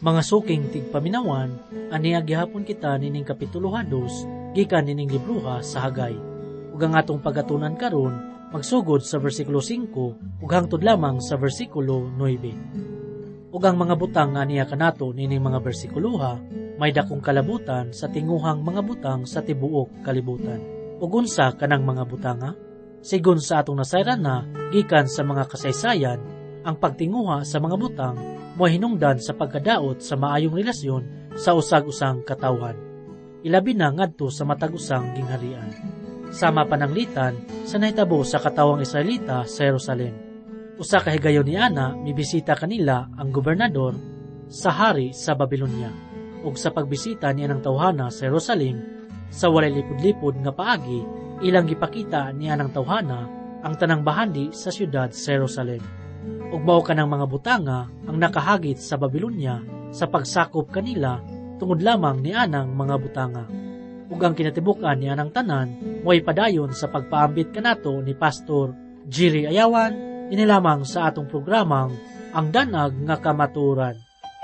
Mga suking tigpaminawan, aniya gihapon kita nining Kapitulo 2, gikan nining libruha sa Hagay. Ug ang atong pagatunan karon magsugod sa versikulo 5 ug hangtod lamang sa versikulo 9. Ug ang mga butang nga aniya kanato nining mga bersikuluha may dakong kalabutan sa tinguhang mga butang sa tibuok kalibutan. Ug unsa kanang mga butanga? Sigon sa atong nasayran na gikan sa mga kasaysayan, ang pagtinguha sa mga butang mo'y hinungdan sa pagkadaot sa maayong relasyon sa usag-usang katawhan. Ilabi na ngadto sa matag-usang gingharian. Sama pananglitan sa nahitabo sa katawang Israelita sa Jerusalem. Usa ka higayon ni Ana, mibisita kanila ang gobernador sa hari sa Babilonia. Ug sa pagbisita niya ng tawhana sa Jerusalem, sa walay lipod-lipod nga paagi, ilang gipakita niya ng tawhana ang tanang bahandi sa siyudad sa Jerusalem. Ug mao kanang mga butanga ang nakahagit sa Babilonia sa pagsakop kanila tungod lamang ni anang mga butanga. Ug ang kinatibukan ni anang tanan mo'y padayon sa pagpaambit kanato ni Pastor Jerry Ayawan inilamang sa atong programang Ang Danag nga Kamaturan.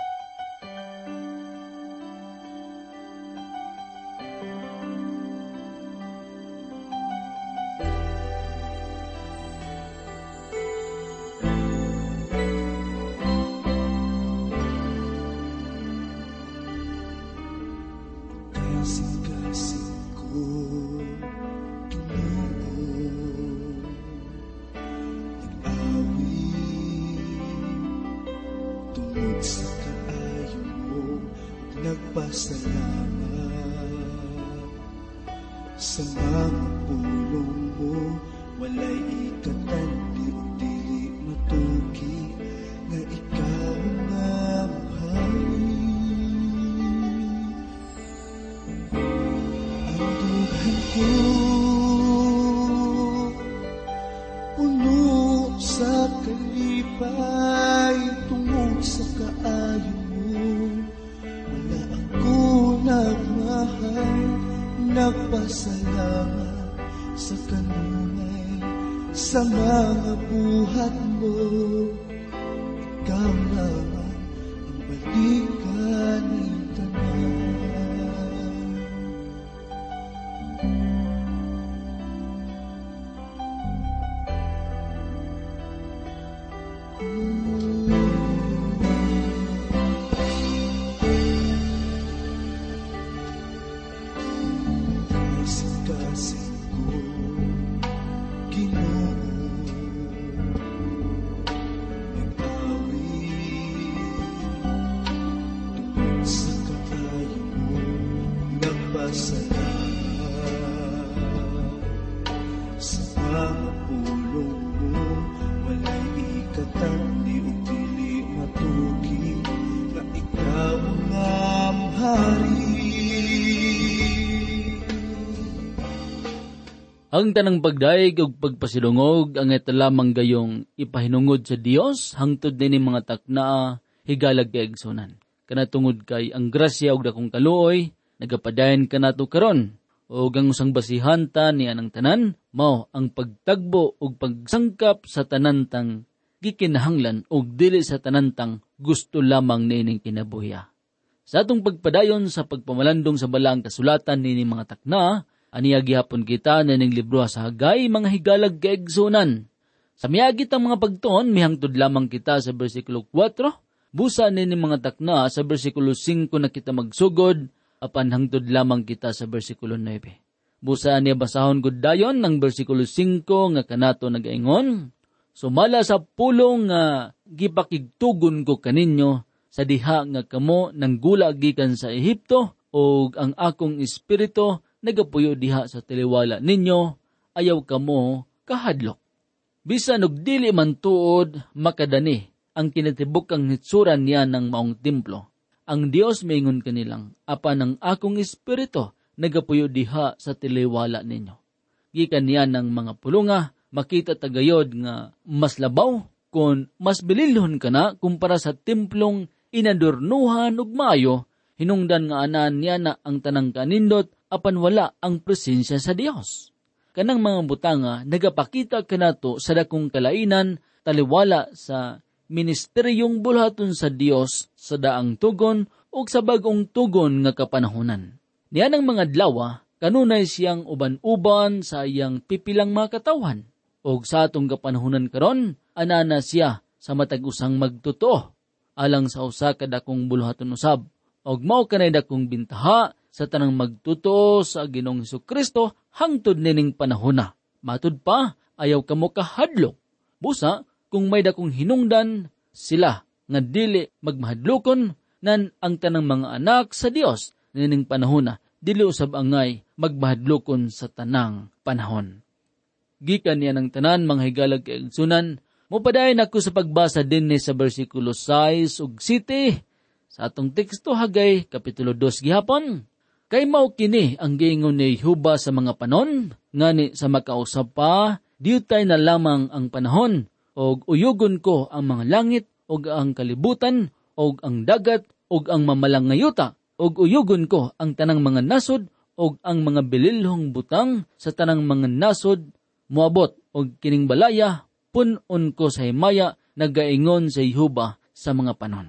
Nagpasalamat sa mga pulong mo, walay ikatan, di dili matuki, nga ikaw ang hari. Ang dughan ko puno sa kalipay, tungod sa kaayo nagmahal, nagpasalamat sa kanunay sa mga buhat mo. Ikaw naman ang balikan ng tanan. Ang tanang pagdaig ug pagpasilungog ang ita lamang gayong ipahinungod sa Dios hangtod din mga takna higalag kay igsunan. Kanatungod kay ang grasya ug dakong kaluoy nagapadayon kanato karon ug ang usang basihanta ni anang tanan mao ang pagtagbo ug pagsangkap sa tanantang gikinahanglan ug dili sa tanantang gusto lamang nining kinabuhi. Sa atong pagpadayon sa pagpamalandong sa balaang kasulatan nining mga takna, aniya gihapon kita na ning libro sa Hagay, mga higalag kaigsunan. Sa miagit ang mga pagtuon, mihangtod lamang kita sa versikulo 4, busa nining mga takna sa versikulo 5 na kita magsugod, apan hangtod lamang kita sa versikulo 9. Busa niya basahon gud dayon ng versikulo 5 nga kanato nagaingon, sumala sa pulong nga gipakigtugon ko kaninyo sa diha nga kamo nanggula gikan sa Ehipto, ug ang akong espiritu nagapuyo diha sa tiliwala ninyo, ayaw kamo kahadlok. Bisan og dili man tuod makadani ang kinatibukang hitsuran niya ng maong templo. Ang Dios maingon kanilang, apan ang akong espiritu nagapuyo diha sa tiliwala ninyo. Gikan niya ng mga pulunga, makita tagayod nga mas labaw kung mas bililhon ka na kumpara sa templong inadornuhan ug maayo, hinungdan nga anan niya na ang tanang kanindot apan wala ang presensya sa Dios. Kanang mga butanga nagapakita kanato sa dakong kalainan taliwala sa ministeryong bulhaton sa Dios sa daang tugon o sa bagong tugon nga kapanahonan. Niyan ang mga adlaw, kanunay siyang uban-uban sa iyang pipilang mga katawan. O sa atong kapanahonan karon, anana siya sa matag usang magtotoo, alang sa usa ka dakong bulhaton usab. Og mao kanay dakong bintaha sa tanang magtotoo sa Ginoong Hesukristo hangtod nining panahona. Matud pa, ayaw kamo kahadlok. Busa, kung may dakong hinungdan, sila nga dili magmahadlokon nan ang tanang mga anak sa Dios nining panahona, dili usab angay magmahadlokon sa tanang panahon. Gikan niya ng tanan, mga higalag kaigsunan, mupadayon ako sa pagbasa din sa versikulo 6 ug 7 sa atong teksto Hagay, Kapitulo 2 gihapon. Kay mao kini ang giingon ni Jehova sa mga panon, ngani sa makausap pa, diutay na lamang ang panahon, og uyugon ko ang mga langit, og ang kalibutan, og ang dagat, og ang mamalangayuta, og uyugon ko ang tanang mga nasod, og ang mga bililhong butang sa tanang mga nasod, muabot og kining balaya, punon ko sa himaya, nagaingon sa Jehova sa mga panon.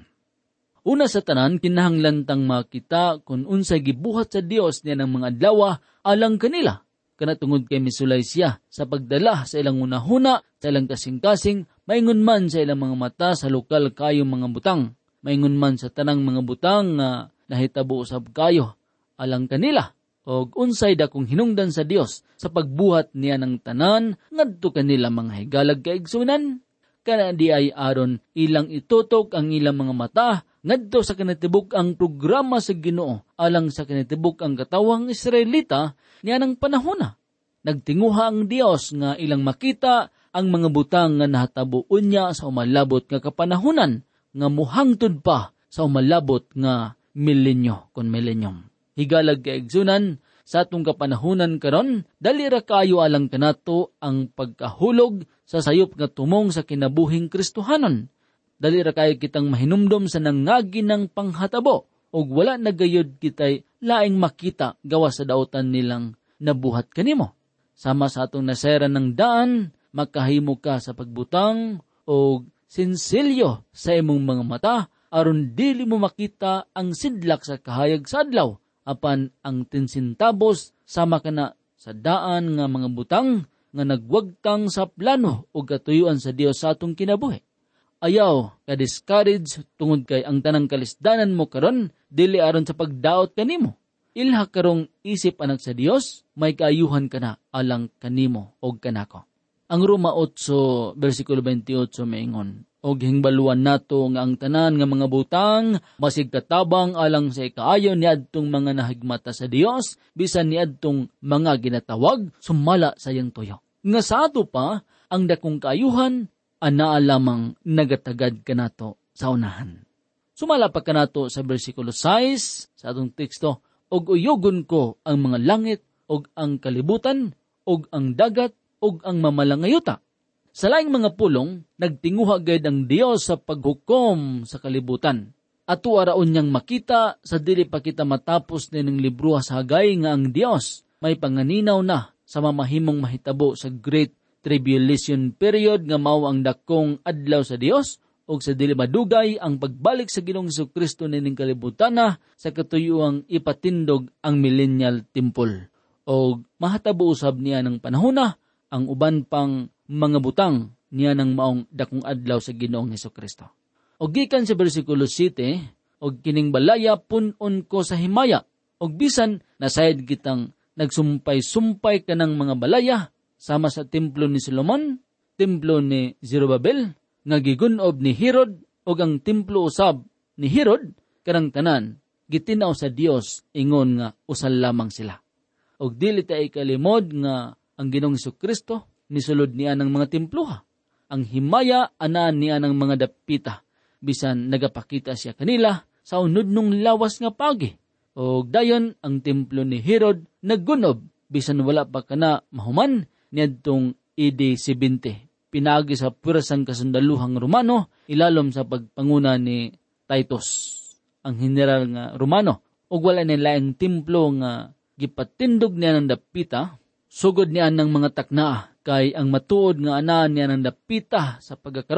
Una sa tanan, kinahanglan tang makita kung unsay gibuhat sa Dios niya ng mga adlaw alang kanila. Kanatungod kay misulay siya sa pagdala sa ilang unahuna, sa ilang kasing-kasing, maingon man sa ilang mga mata sa lokal kayong mga butang. Maingon man sa tanang mga butang nga nahitabo usab kayo alang kanila. Og unsay dakong hinungdan sa Dios sa pagbuhat niya ng tanan ngadto kanila mga higalag kaigsunan. Kana di ay aron ilang itutok ang ilang mga mata ngadto sa kinatibuk ang programa sa Ginoo alang sa kinatibuk ang katawang Israelita niya ng panahona. Nagtinguha ang Dios nga ilang makita ang mga butang nga nahatabo unya sa umalabot nga kapanahunan nga muhangtod pa sa umalabot nga milenyo kon milenyum. Higalag kaigsunan, sa atong kapanahunan karon, dali ra kayo alang kanato ang pagkahulog sa sayop nga tumong sa kinabuhing Kristohanon. Dali ra kayo kitang mahinumdom sa nangagi ng panghatabo, og wala nagayod kitay laing makita gawa sa dautan nilang nabuhat kanimo. Sama sa atong nasayran ng daan, makahimo ka sa pagbutang o sinsilyo sa imong mga mata, aron dili mo makita ang sidlak sa kahayag sa adlaw, apan ang tinsintabos sama kana sa daan nga mga butang nga nagwagtang sa plano o katuyuan sa Dios sa atong kinabuhi. Ayaw ka-discourage tungod kay ang tanang kalisdanan mo karon dili aron sa pagdaot kanimo. Ilha karong isip anak sa Dios, may kaayuhan kana alang kanimo og kanako. Ang Roma 8 versikulo 28 maingon, og hingbaluan nato nga ang tanan nga mga butang masig katabang alang sa ikaayo niadtong mga nahigmata sa Dios bisan niadtong mga ginatawag sumala sa iyang tuyo. Nga sa ato pa ang dakong kaayuhan anaa lamang nagatagad kanato sa unahan. Sumala pa kanato sa bersikulo 6 sa atong teksto, og uyugon ko ang mga langit og ang kalibutan og ang dagat og ang mamalangayuta. Sa laing mga pulong, nagtinguha gayud ang Dios sa paghukom sa kalibutan. Ato araon niyang makita sa dili pa kita matapos nining libro sa Hagay nga ang Dios may panganinaw na sa mamahimong mahitabo sa Great Tribulation period nga mao ang dakong adlaw sa Dios ug sa dili madugay ang pagbalik sa Ginoong Hesukristo nining kalibutan na sa katuyuang ipatindog ang millennial temple. Og mahatabo usab niya ng panahona ang uban pang mga butang niya ng maong dakong adlaw sa Ginoong Hesukristo. Og gikan sa bersikulo 7, og kining balaya punon ko sa himaya, og bisan nasayad kitang nagsumpay-sumpay kanang mga balaya sama sa templo ni Solomon, templo ni Zerubabel, nga gigunob ni Herod, og ang templo usab ni Herod, kanang tanan, gitinaw sa Dios ingon nga usal lamang sila. Og dili ta ikalimod nga ang Ginoong Hesukristo nisulod niya ng mga templuha. Ang himaya anaan niya ng mga dapita, bisan nagapakita siya kanila sa unod nung lawas nga pagi. O dayon ang templo ni Herod naggunob, bisan wala pa kana mahuman niadtong AD 70. Pinagi sa purasang kasundaluhang Romano, ilalom sa pagpanguna ni Titus, ang general nga Romano. O wala nila ang templo nga gipatindog niya ng dapita, sugod niya ng mga takna, kay ang matuod nga anaan niya ng dapita sa pagkakaron,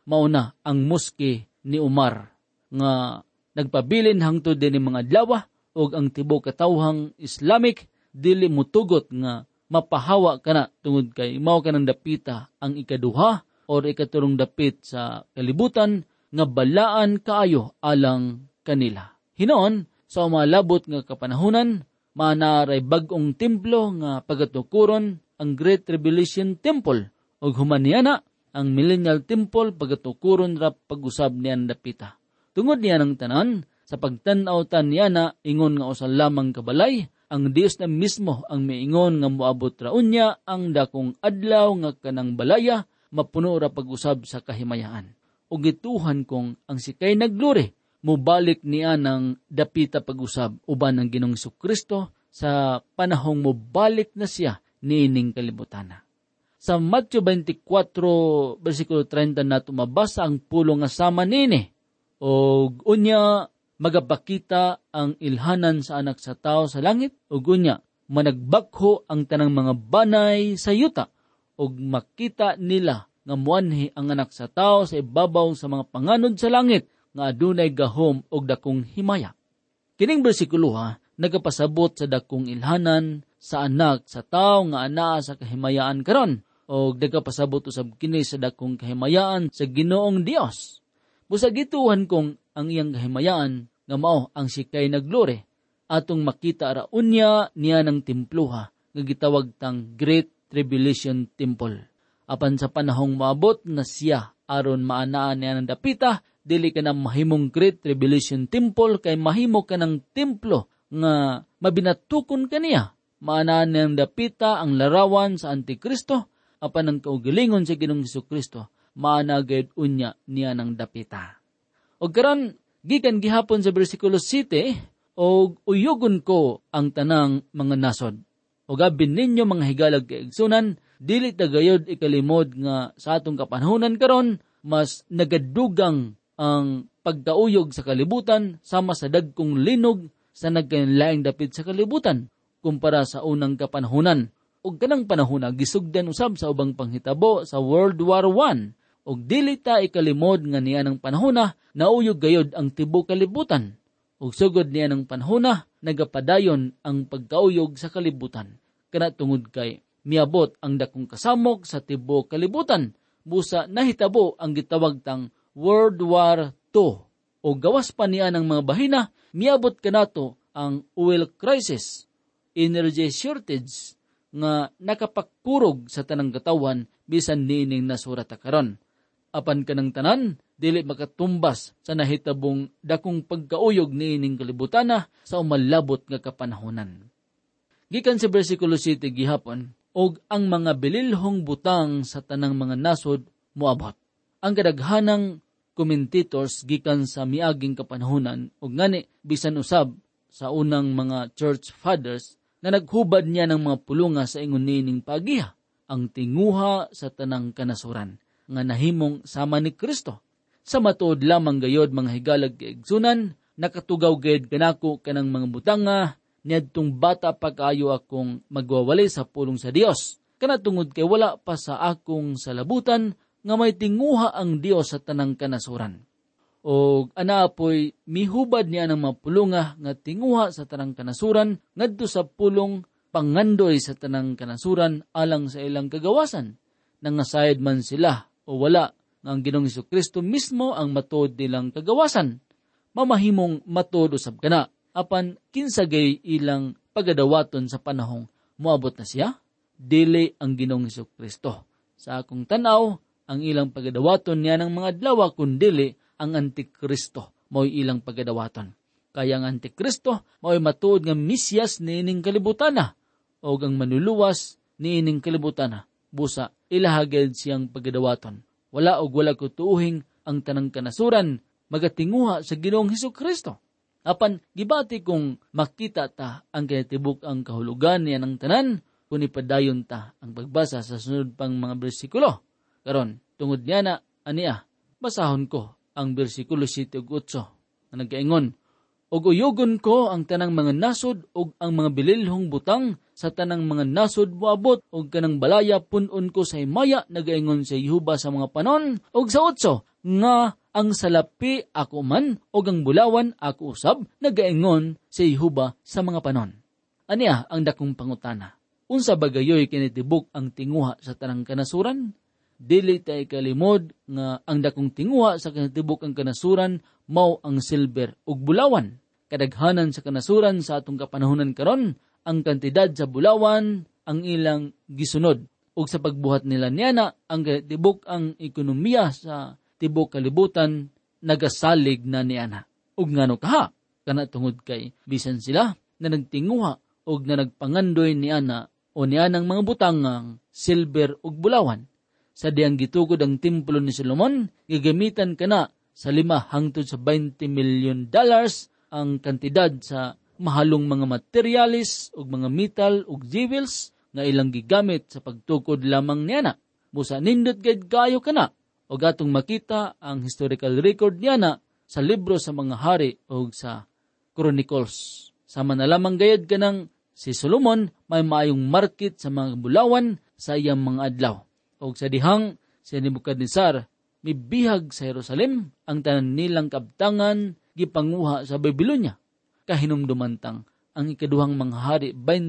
mauna ang moske ni Umar nga nagpabilin hangtod din mga adlaw og ang tibuok katawhang Islamic dili mutugot nga mapahawa kana tungod kay mao kanang dapita ang ikaduha or ikatulong dapit sa kalibutan nga balaan kaayo alang kanila. Hinoon sa umalabot nga kapanahunan manaray bag-ong templo nga pagatukuron ang Great Tribulation Temple ug human niana ang Millennial Temple pagatukuron ra pag-usab niyan dapita. Tungod niya ng tanan sa pagtan-aw tan niya na ingon nga usa lamang kabalay, ang Dios na mismo ang miingon nga moabot ra unya ang dakong adlaw nga kanang balaya mapuno ra pag-usab sa kahimayaan. Ug gituhan kong ang sikay nagluri mobalik niya ng dapita pag-usab uban ng Ginoong Jesucristo sa panahong mobalik na siya niining kalibutana. Sa Matthew 24 versikulo 30 nato mabasa ang pulong nga sama nini. Og unya magapakita ang ilhanan sa anak sa tao sa langit, og unya managbakho ang tanang mga banay sa yuta, og makita nila nga muanhi ang anak sa tao sa ibabaw sa mga panganod sa langit nga adunay gahom og dakong himaya. Kining bersikulo nagapasabot sa dakong ilhanan sa anak sa tao nga anaa sa kahimayaan karon, og nagapasabot usab kini sa dakong kahimayaan sa Ginoong Dios. Busagituhan kong ang iyang kahimayaan nga mao ang sikay naglore atong makita ra unya niya ng templuha nga gitawag tang Great Tribulation Temple. Apan sa panahong maabot na siya aron maanaan niya ng dapita, dili ka na mahimong Great Tribulation Temple kay mahimo ka ng templo nga mabinatukon kaniya. Maanaan niya ng dapita ang larawan sa Antikristo apan ang kaugalingon sa Ginoong Jesucristo maanagad unya niya ng dapita. O karon gikan gihapon sa bersikulo 7, og uyugon ko ang tanang mga nasod. O gabin ninyo mga higalag kaigsunan, dili tagayod ikalimod nga sa atong kapanhunan karon, mas nagadugang ang pagkauyog sa kalibutan sama sa dagkong linog sa nagkanilaing dapit sa kalibutan kumpara sa unang kapanhunan. Og kanang panahuna gisugdan usab sa ubang panghitabo sa World War I. Og dili ta ikalimod nga niya ng panahuna, nauyog gayod ang tibuok kalibutan. Og sugod niya ng panahuna, nagapadayon ang pagkauyog sa kalibutan. Kana tungod kay miabot ang dakong kasamok sa tibuok kalibutan. Busa nahitabo ang gitawag tang World War II. O gawas pa niya ng mga bahina, miabot kanato ang oil crisis, energy shortage, nga nakapagkurog sa tanang katawan bisan niining nasurata karon. Apan kanang tanan, dili makatumbas sa nahitabong dakong pagkauyog niining kalibutana sa umalabot nga kapanahonan. Gikan sa bersikulo 7 gihapon, og ang mga bililhong butang sa tanang mga nasod moabot. Ang kadaghanang commentators gikan sa miaging kapanahonan og ngani bisan usab sa unang mga church fathers na naghubad niya ng mga pulunga sa ingon niining pagiha, ang tinguha sa tanang kanasuran nga nahimong sama ni Kristo. Sa matuod lamang gayod mga higalag kaigsunan, nakatugaw gayud kanako kanang mga butanga, niadtong bata pa kaayo akong magwawali sa pulong sa Dios. Kana tungod kay wala pa sa akong salabutan nga may tinguha ang Dios sa tanang kanasuran. O anaapoy mihubad niya ng mga pulunga nga tinguha sa tanang kanasuran ngadto sa pulong pangandoy sa tanang kanasuran alang sa ilang kagawasan. Nangasayad man sila o wala nga ang Ginoong Jesucristo mismo ang matuod nilang kagawasan. Mamahimong matuod usab kana, apan kinsagay ilang pagadawaton sa panahong moabot na siya, dili ang Ginoong Jesucristo. Sa akong tanaw, ang ilang pagadawaton niya ng mga adlaw kundili ang Antikristo mo'y ilang pagadawaton. Kaya ang Antikristo mo'y matuod nga Mesyas niining kalibutana o ang manuluwas niining kalibutana. Busa, ilahagad siyang pagadawaton. Wala og wala ko tuuhing ang tanang kanasuran magatinguha sa Ginoong Hesukristo. Apan, gibati kung makita ta ang kinatibuk ang kahulugan niya ng tanan, kung ipadayon ta ang pagbasa sa sunod pang mga bersikulo. Karon, tungod niya na, aniya, basahon ko ang bersikulo 7 ug 8 na nagkaingon, og uyugon ko ang tanang mga nasod og ang mga bililhong butang sa tanang mga nasod moabot og kanang balaya punon ko sa himaya nagaingon sa Yehoba sa mga panon og sa 8 nga ang salapi ako man o ang bulawan ako usab nagaingon si Jehova sa mga panon. Aniya ang dakong pangutana. Unsa bagayoy kinitibok ang tinguha sa tanang kanasuran? Dili tay kalimod nga ang dakong tinguha sa kinitibok ang kanasuran mao ang silver ug bulawan. Kadaghanan sa kanasuran sa atong kapanahunan karon, ang kantidad sa bulawan ang ilang gisunod. Ug sa pagbuhat nila niyana, ang kinitibok ang ekonomiya sa tibok kalibutan nagasalig na niyana. Ug ngano kaha, kana tungod kay bisan sila na nagtinguha ug na nagpangandoy niyana o niyanang mga butangang silver ug bulawan. Sa diyang gitugod ang templo ni Solomon, gigamitan kana sa 5 hangtod sa $20 million ang kantidad sa mahalong mga materialis ug mga metal ug jewels nga ilang gigamit sa pagtukod lamang niyana. Busa nindot gayud kayo kana o gatong makita ang historical record niyana sa libro sa mga hari o sa Chronicles. Sama na lamang gayud kanang si Solomon may maayong market sa mga bulawan sa iyang mga adlaw. O sa dihang si Nebuchadnezzar mibihag sa Jerusalem, ang tanan nilang kabtangan gipanguha sa Babylonia. Kahinumdumantang ang ikaduhang mga hari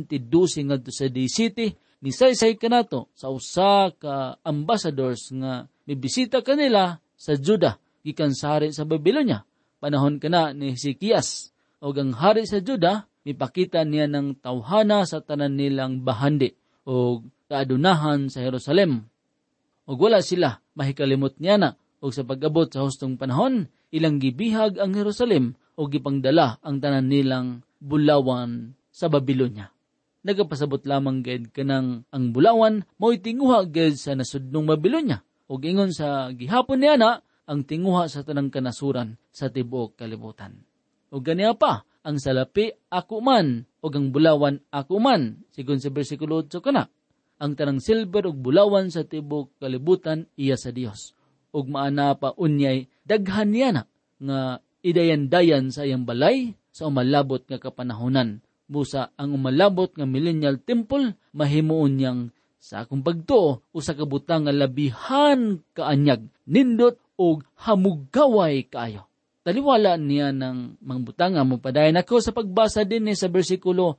22 ngadto sa D-City misaysay kanato sa usa ka ambassadors nga mibisita kanila sa Juda gikan sa hari sa Babylonia. Panahon kana ni Hezekias o ang hari sa Juda mipakita niya ng tawhana sa tanan nilang bahandi o kaadunahan sa Jerusalem. O wala sila mahikalimot niya na o sa pag-abot sa hustong panahon ilang gibihag ang Jerusalem o gipangdala ang tanan nilang bulawan sa Babylonia. Nagapasabot lamang gayud kanang ang bulawan mo'y tinguha gayud sa nasudnong Babylonia. O ingon sa gihapon niya na ang tinguha sa tanang kanasuran sa tibuok kalibutan. O ganiya pa, ang salapi ako man o ang bulawan ako man, sigon sa versikulo 8 kana. Ang tanang silver ug bulawan sa tibuok kalibutan iya sa Dios. Ug maana pa unyay daghan niya na nga idayan-dayan sa iyang balay sa umalabot nga kapanahonan. Busa ang umalabot nga millennial temple mahimuon niyang sa akong pagtuo o sa kabutang nga labihan kaanyag, nindot o hamugaway kaayo. Taliwala niya ng mga butanga mo padayon ako sa pagbasa din sa versikulo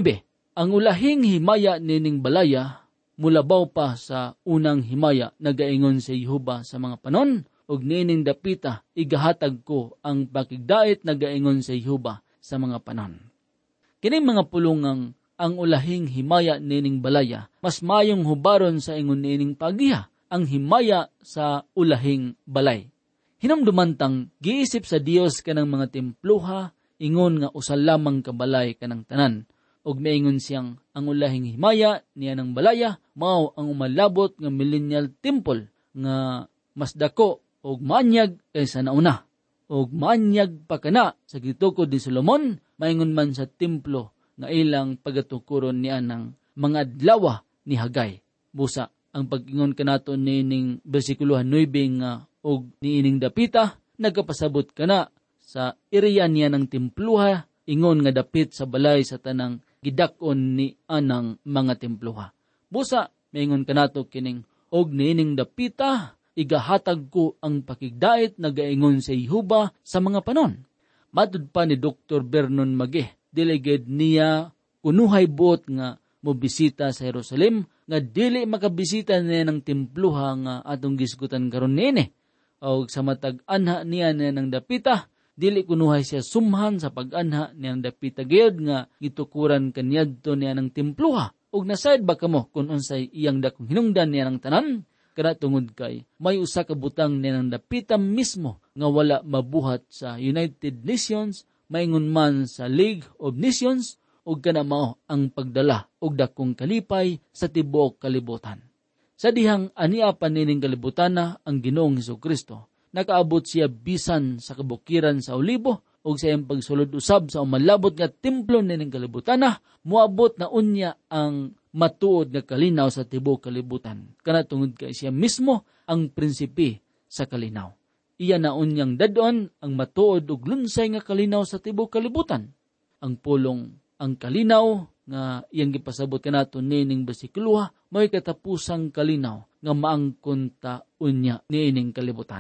9. Ang ulahing himaya nining balaya mulabaw pa sa unang himaya nagaingon si Jehova sa mga panon ug nining dapita igahatag ko ang pakigdait nagaingon si Jehova sa mga panon. Kining mga pulungang ang ulahing himaya nining balaya, mas mayong hubaron sa ingon nining pagiha, ang himaya sa ulahing balay. Hinumdumantang giisip sa Dios kanang mga templuha, ingon nga usal lamang kabalay kanang tanan. Og maingon siyang ang ulahing himaya niya ng balaya, mao ang umalabot nga millennial temple, nga mas dako og manyag kaysa nauna. Og manyag pa kana sa gitukod ni Solomon, maingon man sa templo, nga ilang pagatukuron niya ng mga adlaw ni Hagay. Busa, ang pag-ingon kanato nining bersikulo 9 nga og niining dapita, nagkapasabot kana sa iriya niya ng templuha, ingon nga dapit sa balay sa tanang gidakon ni anang mga templuha. Busa, maingon kanato kining og niining dapita, igahatag ko ang pakigdait nagaingon sa Jehova sa mga panon. Matud pa ni Dr. Vernon Mageh, delegate niya kunuhay buot nga mobisita sa Jerusalem nga dili makabisita niya ng templuha nga atong gisgutan karon nini. O sa matag anha niya ng dapita, dili kunuhay siya sumhan sa pag-anha niya ng dapita gayud nga gitukuran kanyadto niya ng templuha. Og nasayad ba kamo kung unsay iyang dakong hinungdan niya ng tanan? Kana tungod kay may usa ka butang niya ng dapita mismo nga wala mabuhat sa United Nations, maingon man sa League of Nations, ug kana mao ang pagdala og dakong kalipay sa tibuok kalibutan. Sa dihang ania pa nining kalibutan na ang Ginoong Hesukristo, nakaabot siya bisan sa kabukiran sa Olibo ug sa iyang pagsulod usab sa umalabot nga templo nining kalibutan na moabot na unya ang matuod nga kalinaw sa tibuok kalibutan. Kana tungod kay siya mismo ang prinsipe sa kalinaw. Iya na unyang dadon ang matuod ug lunsay nga kalinaw sa tibuok kalibutan. Ang pulong ang kalinaw nga iyang gipasabot kanato nining bersikulo may katapusang kalinaw nga maangkon ta unya niining kalibutana.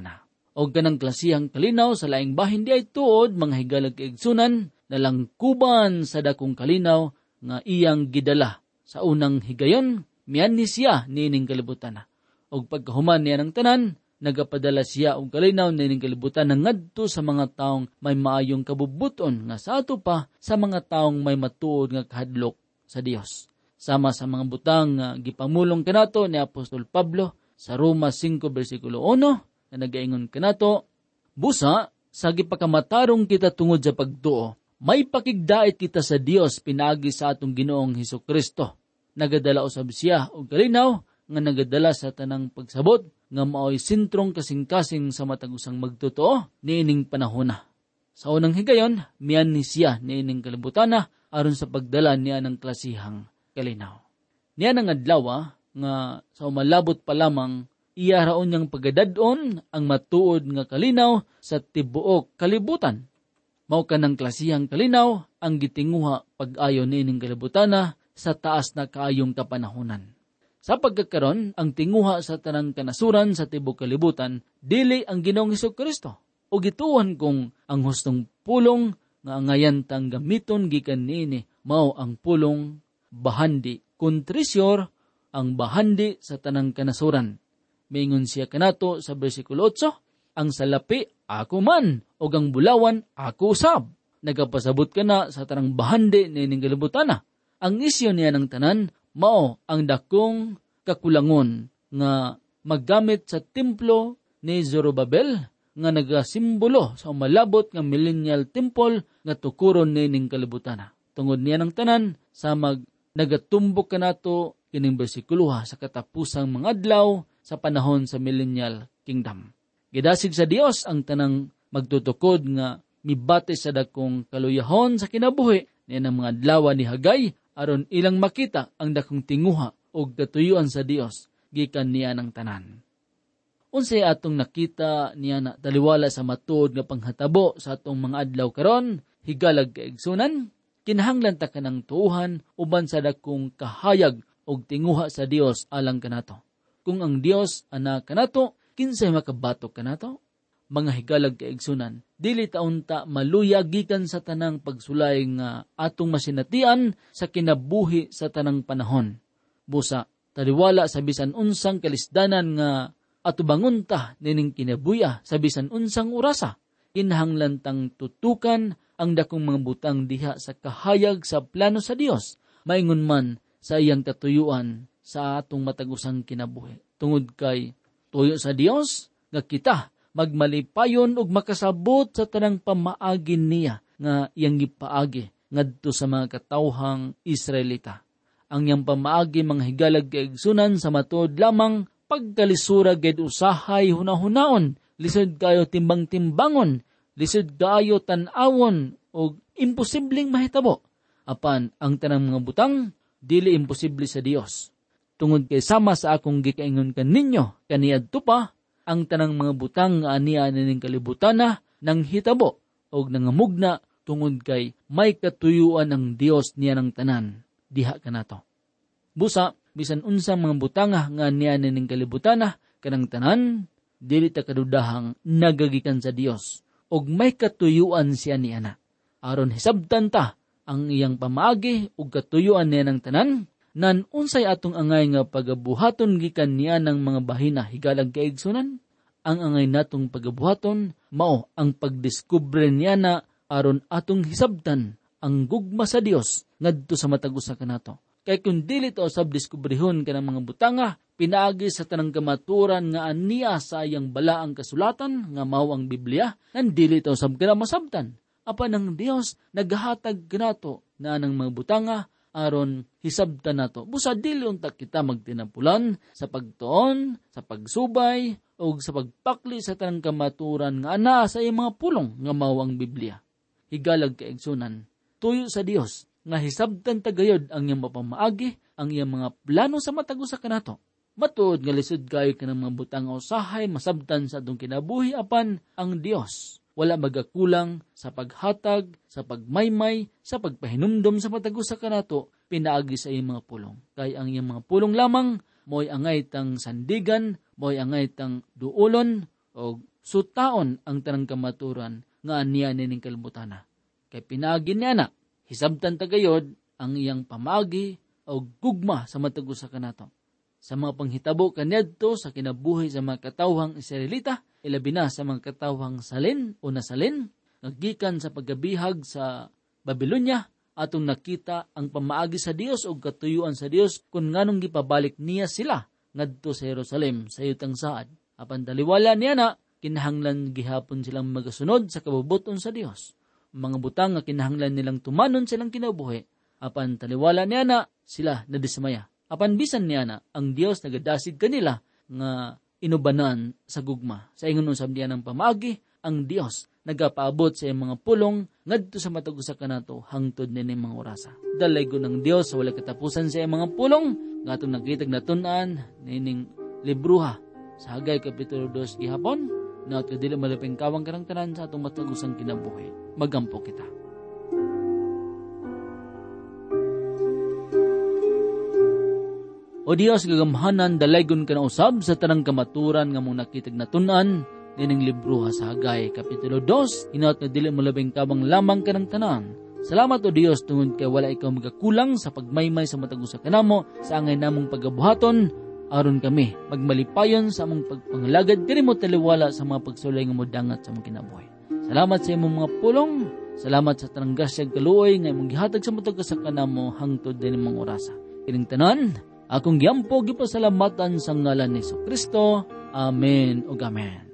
O ganang klasihang kalinaw sa laing bahin di ay tuod mga higalag kaigsunan nalangkuban sa dakong kalinaw nga iyang gidala sa unang higayon miyan ni siya nining kalibutan na. O pagkahuman niya ng tanan, nagapadala siya og kalinaw nining kalibutan na ngadto sa mga taong may maayong kabubuton nga sa ato pa sa mga taong may matuod nga kahadlok sa Dios. Sama sa mga butang nga gipamulong kanato ni Apostol Pablo sa Roma 5 versikulo 1 na nagaingon kanato, busa sa gipakamatarong kita tungod sa pagtuo, may pakigdait kita sa Dios pinagi sa atong Ginoong Hesukristo. Nagadala usab siya og kalinaw nga nagadala sa tanang pagsabot nga mao'y sintrong kasing-kasing sa matagusang magtotoo niining panahona. Sa unang higayon, miyan ni siya niining kalibutan na aron sa pagdala niya ng klasihang kalinaw. Niya nang adlaw nga sa umalabot pa lamang iya raon niyang pagadadon ang matuod nga kalinaw sa tibuok kalibutan. Mao kanang klasihang kalinaw ang gitinguha pag-ayo niining kalibutan na sa taas na kaayong kapanahunan. Sa pagkakaron, ang tinguha sa tanang kanasuran sa tibuok kalibutan, dili ang Ginoong Hesukristo. O gituon kung ang hustong pulong nga angayantang gamiton gikan niini mao ang pulong bahandi kontrisyor ang bahandi sa tanang kanasuran. Maingon siya kanato sa bersikulo 8, ang salapi ako man o ang bulawan ako usab. Nagapasabot ka na sa tanang bahandi niining kalibutan na. Ang isyo niya ng tanan, mao ang dakong kakulangon nga maggamit sa templo ni Zorobabel nga nagasimbolo sa umalabot nga millennial temple nga tukuron nining kalibutan. Tungod niya ng tanan sa nagatumbok kanato kining bersikulo sa katapusang mga adlaw sa panahon sa millennial kingdom. Gidasig sa Dios ang tanang magtutukod nga mibate sa dakong kaluyahon sa kinabuhi niya ng mga adlaw ni Hagay aron ilang makita ang dakong tinguha o katuyuan sa Dios gikan niya ng tanan. Unsay atong nakita niya na taliwala sa matuod nga panghatabo sa atong mga adlaw karon, higalag kaigsunan, kinahanglan ta kanang tuuhan uban sa dakong kahayag og tinguha sa Dios alang kanato. Kung ang Dios ana kanato, kinsay makabatok kanato? Mga higalag kaigsunan, dili taunta maluya gikan sa tanang pagsulay nga atong masinatian sa kinabuhi sa tanang panahon. Busa, taliwala sa bisan unsang kalisdanan nga ato bangunta nining kinabuya sa bisan unsang orasa. Kinahanglan tang tutukan ang dakong mga butang diha sa kahayag sa plano sa Dios, maingon man sa iyang katuyuan sa atong matagusang kinabuhi. Tungod kay tuyo sa Dios nga kita magmalipayon ug makasabot sa tanang pamaagin niya nga iyang gipaagi ngadto sa mga katawhang Israelita. Ang iyang pamaagi mga higalag kaigsunan sa matuod lamang pagkalisura ged usahay hunahunaon, lisod kayo timbang-timbangon, lisod kayo tan-awon og imposibleng mahitabo. Apan ang tanang mga butang dili imposible sa Dios. Tungod kay sama sa akong gikaingon kaninyo kaniadto pa ang tanang mga butang nga aniya nining kalibutan na nang hitabo og nangamugna tungod kay may katuyuan ang Dios niya ng tanan diha kanato. Busa bisan unsang mga butang nga aniya nining kalibutan na kanang tanan dili ta kadudahang nagagikan sa Dios og may katuyuan siya niya na. Aron hisabtan ta ang iyang pamaagi ug katuyuan niya ng tanan nan unsay atong angay nga pagabuhaton gikan niya ng mga bahina higalag kaigsunan. Ang angay natong pagabuhaton mao ang pagdiskubre niya na aron atong hisabtan ang gugma sa Dios ngadto sa matagusa kanato. Kay kung dili ta usab diskubrehon kanang mga butanga pinaagi sa tanang kamaturan nga aniya sa iyang balaang kasulatan nga mao ang Biblia, nan dili ta usab kana masabtan. Apan ang Dios naghatag kanato na ng mga butanga aron hisabtan nato. Busa dili unta kita magtinapulan sa pagtuon, sa pagsubay, o sa pagpakli sa tanang kamaturan nga ana sa iyang mga pulong nga mao ang Biblia. Higalag kaigsunan, tuyo sa Dios nga hisabtan tagayod ang iyang mapamaagi, ang iyang mga plano sa matagusa kanato. Matuod nga lisod kayo kanang mga butang usahay masabtan sa atong kinabuhi apan ang Dios wala magakulang sa paghatag, sa pagmaymay, sa pagpahinumdom sa matagusa kanato pinaagi sa iyang mga pulong. Kay ang iyang mga pulong lamang mo'y angay tang sandigan, mo'y angay tang duulon, o sutaon ang tanang kamaturan nga aniya nining kalbutana. Kay pinagi niya na, hisabtan tagayod ang iyang pamagi o gugma sa matag usa kanato. Sa mga panghitabo kaniadto sa kinabuhi sa mga katawhang Israelita, ilabi na sa mga katawhang salin o nasalin, nagikan sa paggabihag sa Babylonia, atong nakita ang pamaagi sa Dios o katuyuan sa Dios kung nganong gipabalik niya sila ngadto sa Jerusalem sa yutang saad. Apan taliwala niya na, kinahanglan gihapon silang magasunod sa kabubuton sa Dios. Mga butang nga kinahanglan nilang tumanon silang kinabuhi, apan taliwala niya na sila nadismaya. Apan bisan niya na, ang Dios nagadasig kanila nga inubanan sa gugma. Sa ingon usab niya ng pamagi, ang Dios nagapaabot sa mga pulong ngadto sa matag usa kanato hangtod nini mga orasa. Dalaygo ng Dios sa wala katapusan sa mga pulong nga atong nakitag natun-an nining libruha sa Hagay Kapitulo 2 gihapon. Naot kadili malaping kawang karang tanan sa atong matag usang kinabuhi. Magampo kita. O Dios, gagamhanan dalaygon ka na usab sa tanang kamaturan nga mong nakitag natun-an nining libro sa Hagay Kapitulo 2, hinaot nga dili mo labing kabang lamang ka ng tanan. Salamat o Dios tungod kay wala ikaw magakulang sa pagmaymay sa matag usa kanamo sa angay namong pagabuhaton, aron kami magmalipayon sa among pagpangalagad diri mo taliwala sa mga pagsulay nga modangat sa among kinabuhi. Salamat sa imong mga pulong, salamat sa tanang grasya kaluoy nga imong gihatag sa matag usa kanamo hangtod dinhi mga orasa. Kining tanan akong giampo gipasalamatan sa ngalan ni Jesucristo. Amen ug amen.